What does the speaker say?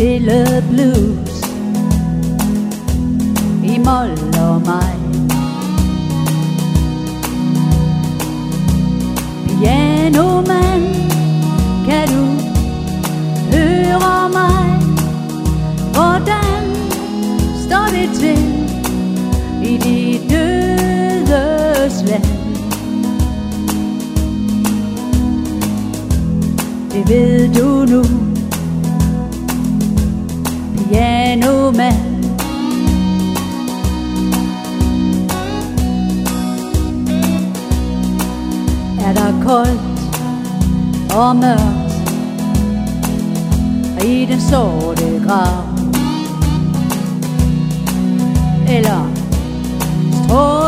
stille blues i mol og maj. Pianomand, kan du høre mig? Hvordan står det til i de dødes land? Det ved du nu, pianomand. Er der koldt og mørkt i den sorte grav? Eller